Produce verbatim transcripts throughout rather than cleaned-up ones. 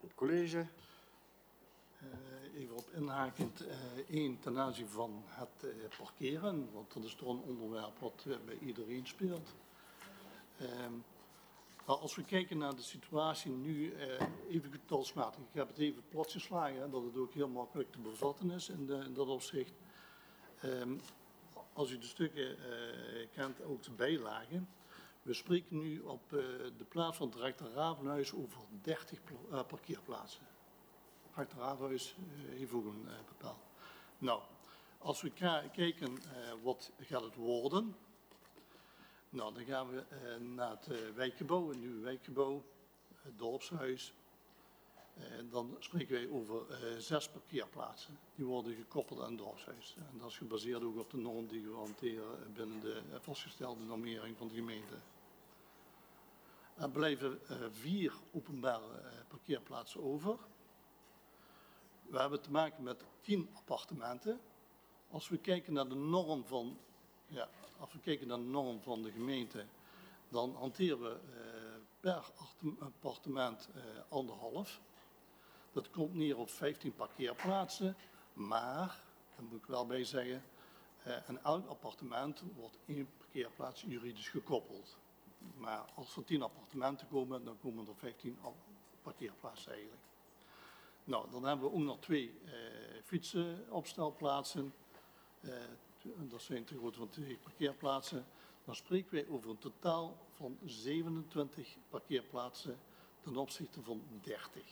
Het college. Uh, even op inhakend, uh, één ten aanzien van het uh, parkeren, want dat is toch een onderwerp wat uh, bij iedereen speelt. Uh, nou, als we kijken naar de situatie nu, uh, even getalsmatig, ik heb het even platgeslagen, hè, dat het ook heel makkelijk te bevatten is in, de, in dat opzicht. Uh, als u de stukken uh, kent, ook de bijlagen. We spreken nu op uh, de plaats van het Rechter Ravenhuis over dertig uh, parkeerplaatsen. Rechter Ravenhuis uh, heeft ook een uh, bepaald. Nou, als we kijken uh, wat gaat het worden, nou, dan gaan we uh, naar het uh, wijkgebouw, een nieuw wijkgebouw, het dorpshuis. Uh, dan spreken wij over uh, zes parkeerplaatsen. Die worden gekoppeld aan het dorpshuis. En dat is gebaseerd ook op de norm die we hanteren binnen de uh, vastgestelde normering van de gemeente. Er blijven uh, vier openbare uh, parkeerplaatsen over. We hebben te maken met tien appartementen. Als we kijken naar de norm van, ja, als we kijken naar de norm van de gemeente, dan hanteren we uh, per appartement uh, anderhalf. Dat komt neer op vijftien parkeerplaatsen, maar, daar moet ik wel bij zeggen, uh, aan elk appartement wordt één parkeerplaats juridisch gekoppeld. Maar als er tien appartementen komen, dan komen er vijftien parkeerplaatsen eigenlijk. Nou, dan hebben we ook nog twee uh, fietsenopstelplaatsen. Uh, dat zijn te groot van twee parkeerplaatsen. Dan spreken wij over een totaal van zevenentwintig parkeerplaatsen ten opzichte van dertig.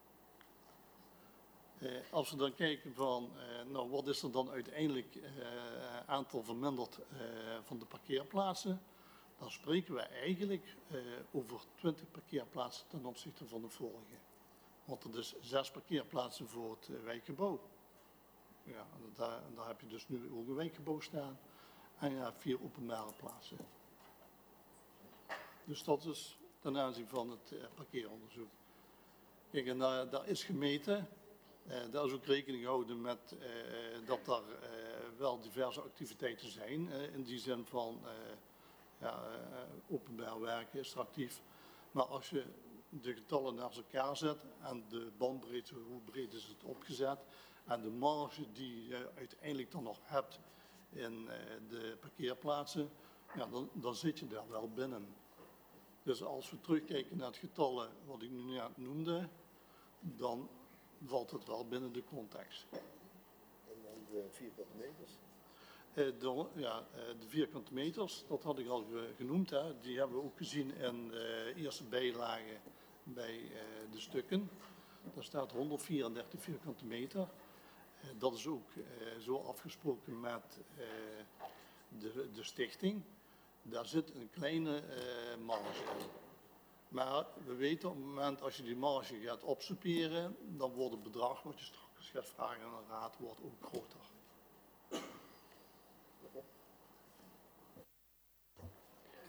Uh, als we dan kijken van, uh, nou, wat is er dan uiteindelijk uh, aantal verminderd uh, van de parkeerplaatsen, dan spreken we eigenlijk uh, over twintig parkeerplaatsen ten opzichte van de vorige. Want er is zes parkeerplaatsen voor het uh, wijkgebouw. Ja, daar, daar heb je dus nu ook een wijkgebouw staan. En ja, vier openbare plaatsen. Dus dat is ten aanzien van het uh, parkeeronderzoek. Kijk, en daar, daar is gemeten. Uh, daar is ook rekening gehouden met uh, dat er uh, wel diverse activiteiten zijn. Uh, in die zin van uh, ja, uh, openbaar werken is attractief. Maar als je de getallen naast elkaar zet en de bandbreedte, hoe breed is het opgezet, en de marge die je uiteindelijk dan nog hebt in uh, de parkeerplaatsen, ja, dan, dan zit je daar wel binnen. Dus als we terugkijken naar het getallen wat ik nu net noemde, dan valt het wel binnen de context. En dan de vierkante meters? Uh, de, ja, uh, de vierkante meters, dat had ik al genoemd, hè. Die hebben we ook gezien in de uh, eerste bijlage bij uh, de stukken. Daar staat honderdvierendertig vierkante meter. Uh, dat is ook uh, zo afgesproken met uh, de, de stichting. Daar zit een kleine uh, marge in. Maar we weten op het moment als je die marge gaat opsoeperen, dan wordt het bedrag wat je straks gaat vragen aan de raad wordt ook groter.